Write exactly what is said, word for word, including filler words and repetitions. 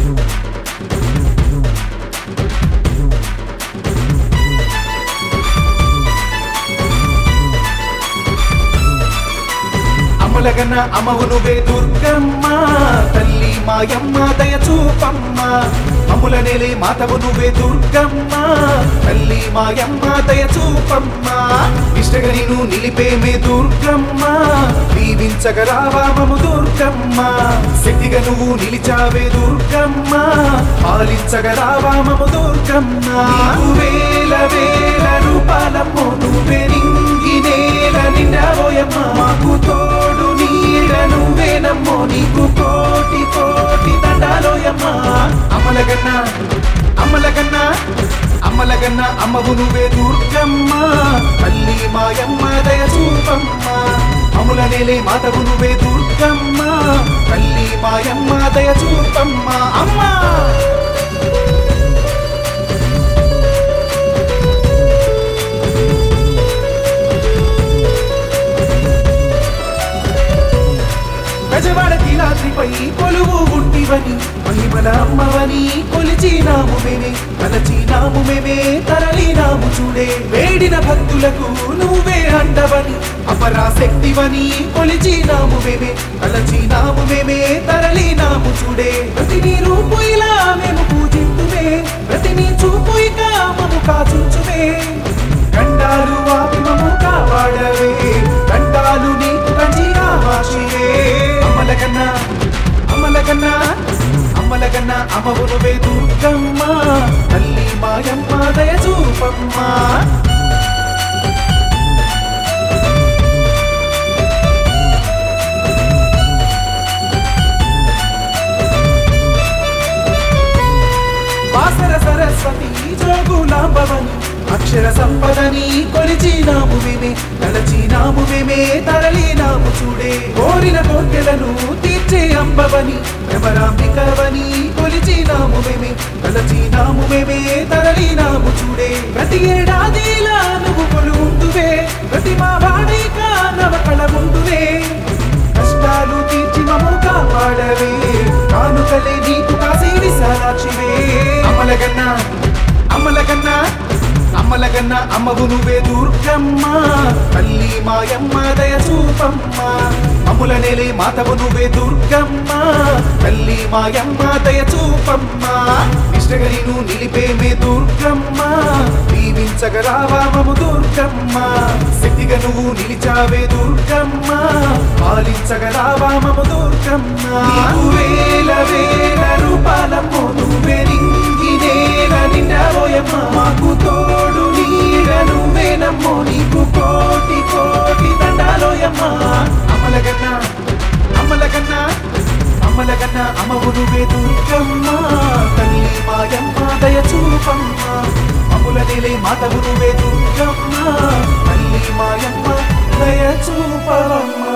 అమ్మలగన్న అమ్మవు నువ్వే దుర్గమ్మ తల్లి మాయమ్మ దయ చూపమ్మ అమ్ముల నేలే మాతవు నువ్వే దుర్గమ్మ తల్లి మాయమ్మ దయ చూపమ్మ ఇష్టగా నీను నిలిపేమే దుర్గమ్మ దీవించగరావా మము దుర్గమ్మ శక్తిగా నువ్వు నిలిచావే దుర్గమ్మ పాలించగరావా మము దుర్గమ్మ వేల వేల రూపాలమ్మో నువ్వే నింగి నేల నిండావోయమ్మ మాకు తోడు నీడ నువ్వేనమ్మో నీకు కోటి కోటి దండాలోయమ్మ అమ్మలగన్న అమ్మలగన్న అమ్మలగన్న అమ్మవు నువ్వే దుర్గమ్మ తల్లి మాయమ్మ దయ చూపమ్మ అమ్ముల నేలే మాతవు నువ్వే దుర్గమ్మ తల్లి మాయమ్మ దయ చూపమ్మ అమ్మ గజవాడకి రాత్రిపై కొలువు ఉంటివని మహిమల అమ్మవని కొలిచినాము మేమే తలచినాము మేమే తరలినాము చూడే వేడిన భక్తులకు నువ్వే అండవని అపరాశక్తివని కొలిచినాము మేమే తలచినాము మేమే తరలినాము చూడే ప్రతి నీ రూపు ఇలా మేము పూజింతుమే ప్రతి నీ చూపు ఇక మము కాచుంచుమే గండాలు వాపి మము కాపాడవే గండాలు నీకు కంచిగా మార్చివే అమ్మలగన్న అమ్మలగన్న అమ్మలగన్న అమ్మవు నువ్వే దుర్గమ్మ తల్లి మాయమ్మ దయ చూపమ్మ వాసర సరస్వతి జోగులాంబవని అక్షర సంపదని కొలిచినాము మేమే తలచినాము మేమే తరలినాము చూడే కోరిన కోర్కెలను తీర్చే అంబవని భ్రమరాంబికవని కొలిచినాము మేమే తలచినాము మేమే తరలినాము చూడే ప్రతి ఏడాదిలా నువ్వు కొలువుందువే ప్రతి మా వాడిక నవకళ ముందువే కష్టాలు తీర్చి మము కాపాడవే కానుకలే నీకు కాసి విశాలాక్షివే అమ్మలగన్న అమ్మలగన్న అమ్మలగన్న అమ్మవు నువ్వే దుర్గమ్మ తల్లి మాయమ్మ దయ చూపమ్మ అమ్ముల నేలే మాతవు నువ్వే దుర్గమ్మ తల్లి మాయమ్మ దయ చూపమ్మ ఇష్టగా నీను నిలిపేమే దుర్గమ్మ దీవించగరావా మము దుర్గమ్మ శక్తిగా నువ్వు నిలిచావే దుర్గమ్మ పాలించగరావా మము దుర్గమ్మ వేల వేల రూపాలమ్మో నువ్వే నింగి నేల నిండావోయమ్మ మాకు తోడు నీడ నువ్వేనమ్మో నీకు కోటి కోటి దండాలోయమ్మ అమ్మలగన్న అమ్మలగన్న అమ్మలగన్న అమ్మవు నువ్వే దుర్గమ్మ తల్లి మాయమ్మ దయ చూపమ్మ అమ్ముల నేలే మాతవు నువ్వే దుర్గమ్మ తల్లి మాయమ్మ దయ చూపమ్మ